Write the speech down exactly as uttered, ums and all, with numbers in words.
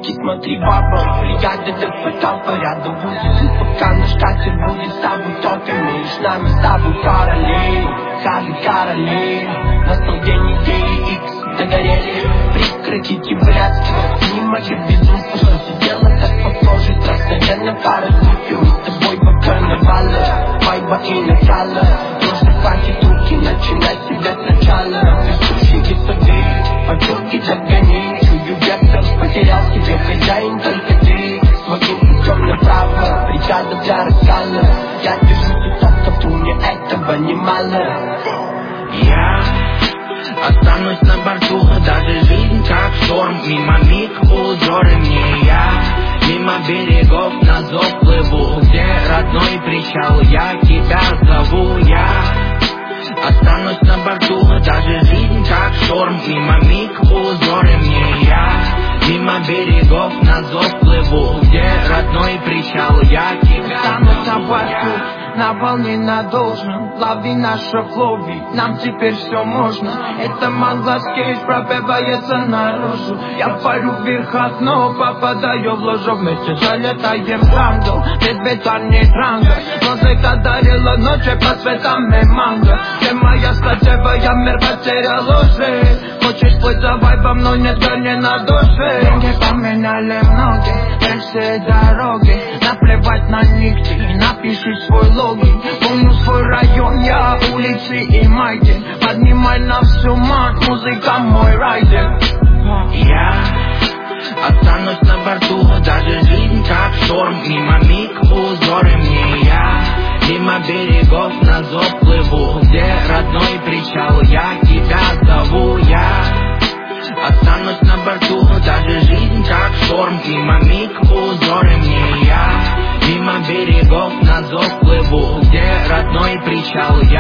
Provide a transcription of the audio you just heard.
Суки, смотри, баба, бригада ДП, толпа рядом будет. Пока наш катер будет с тобой топим, и с нами с тобой короли, Харли короли. Настал день идеи X, догорели прикрытики блядские. Не мои безумства, что сидела так похоже. Трансцендентно пара выпил, и с тобой по карнавалу. Вайба и накала, просто хватит руки, начинай себя сначала. Везущие сады, подруги догони. Чую вектор, потерял себе хозяин, только ты своим путем направо. Бригада для раскала, я держу тут от мне этого немало. Я останусь на борту, даже жизнь как шторм. Мимо миг узоры мне я, мимо берегов на зов плыву. Где родной причал, я тебя зову. Я останусь на борту, даже жизнь как шторм. Мимо миг узоры мне я, мимо берегов на зов плыву. Где родной причал, я тебя останусь на борту, на волне на должном. Лови наше флови, нам теперь все можно. Это мангласкейдж пробивается наружу. Я парю в верхах, но попадаю в ложу. Вместе залетаем в ангел, предметарный транга. Музыка дарила ночи под цветами манго. Ты моя статевая, мир потерял уже. Хочешь плыть за вайбом, но нет горни на душе. Деньги поменяли многие, версии дороги. Наплевать на нигде, напиши свой логин. Помню свой район, я улицы и майки. Поднимай на всю мать, музыка мой райдер. Я останусь на борту, даже жизнь как шторм. Мимо миг узоры мне я, мимо берегов на зов плыву. Где родной причал, я тебя зову. Я останусь на борту, даже жизнь как шторм. Мимо миг узоры мне я, мимо берегов на зов плыву. Где родной причал,